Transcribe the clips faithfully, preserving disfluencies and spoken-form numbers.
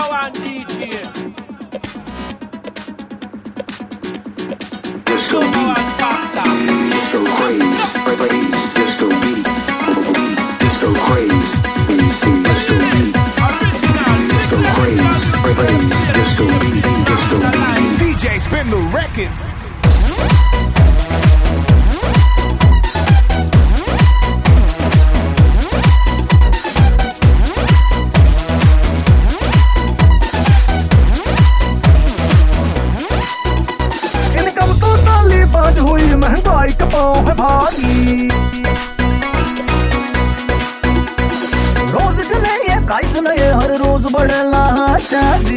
number one D J. Disco beat, disco craze, craze, disco beat, disco craze, disco beat, disco craze, craze, disco beat, disco beat. D J spin the record. हुई महंगाई का पाँव है भारी, रोज चले ये price नए, हर रोज बढ़ेला चार्ज।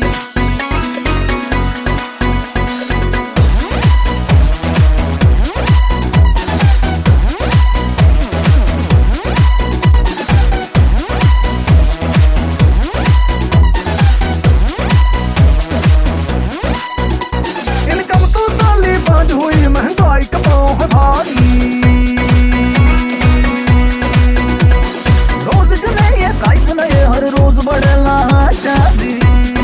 हुई महंगाई का पाँव है भारी, रोज चले ये प्राइस नए, हर रोज बढ़ेला चार्ज।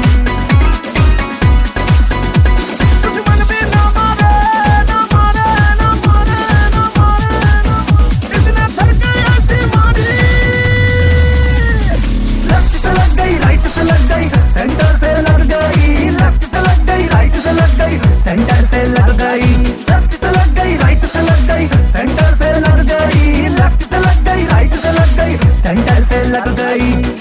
दुश्मन भी ना मारे, ना मारे, ना मारे, ना मारे, ना मारे, इतने थर गए ऐसी मारी। लेफ्ट से लग गई, राइट से लग गई, सेंटर से लग गई, लेफ्ट से लग गई, राइट से लग गई, सेंटर से लग गई, लेफ्ट से लग गई, राइट से लग गई, सेंटर से लग गई, लेफ्ट से लग गई, राइट से लग गई, सेंटर से लग गई।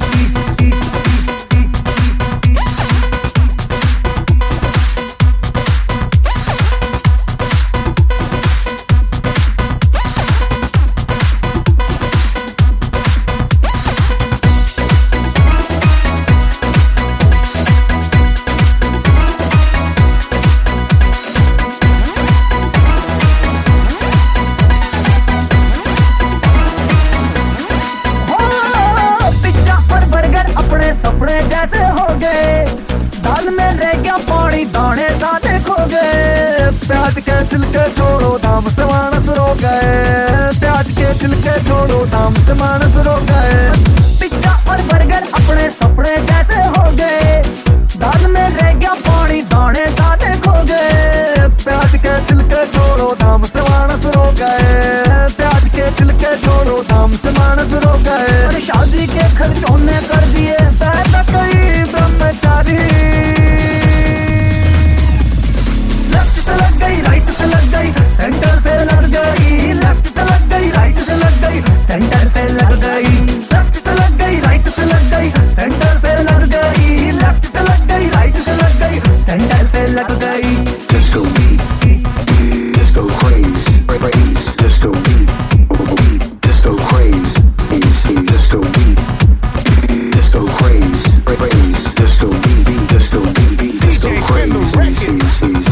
सपने जैसे हो गए, दाल में रह गया पानी, दाने साथे खो गए। प्याज के छिलके छोड़ो, दाम से मानस रो गए, प्याज के छिलके छोड़ो, दाम से मानस रो गए। पिज्जा और बर्गर अपने सपने जैसे हो गए, दाल में रह गया पानी, दाने साथे खो गए। प्याज के छिलके छोड़ो, दाम से मानस रो गए, प्याज के छिलके छोड़ो, दाम से मानस रो गए। और शादी के खर्चों ने कर दिए पैदा कई ब्रह्मचारी। लेफ्ट से लग गई, राइट से लग गई, सेंटर से लग गई, लेफ्ट से लग गई, राइट से लग गई, सेंटर से लग गई, लेफ्ट से लग गई, राइट से लग गई, सेंटर से लग गई, लेफ्ट से लग गई, राइट से लग गई, सेंटर से लग गई। Disco beat, disco craze, craze, disco beat, disco craze, disco beat, disco craze, craze, disco beat, disco beat, disco craze.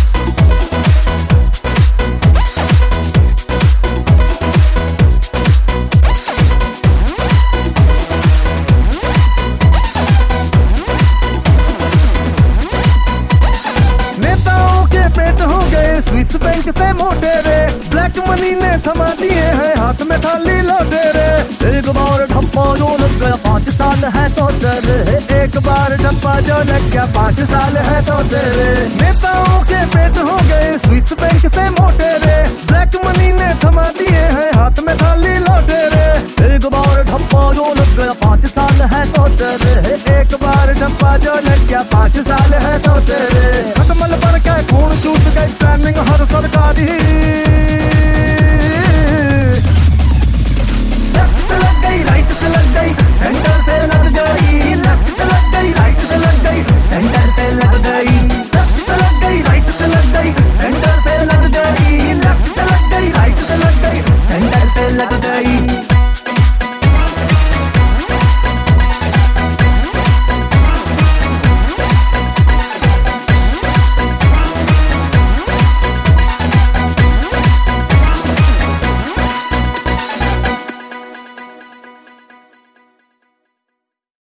पेट हो गए स्विस बैंक से मोटे रे, ब्लैक मनी ने थमा दिए हैं हाथ में थाली लौटे रे। एक बार ठप्पा जो लग गया पाँच साल है सोते रे, एक बार ठप्पा जो लग गया पाँच साल है सोते रे। नेताओं के पेट हो गए स्विस बैंक से मोटे रे, ब्लैक मनी ने थमा दिए हैं हाथ में थाली लौटे रे। एक बार ठप्पा जो लग गया पाँच साल है सोते रे, एक बार ठप्पा जो लग गया पाँच साल है सोते रे।